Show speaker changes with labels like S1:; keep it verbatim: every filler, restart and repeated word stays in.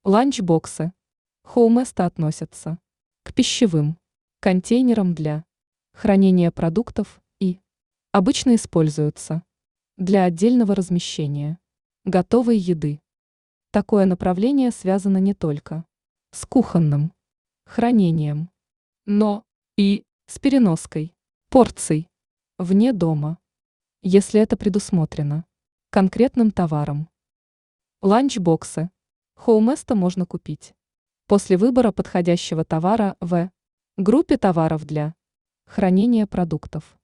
S1: Ланчбоксы. Хоуместа относятся к пищевым контейнерам для хранения продуктов и обычно используются для отдельного размещения готовой еды. Такое направление связано не только с кухонным хранением, но и с переноской порций вне дома, если это предусмотрено конкретным товаром. Ланчбоксы Хоуместа можно купить после выбора подходящего товара в группе товаров для хранения продуктов.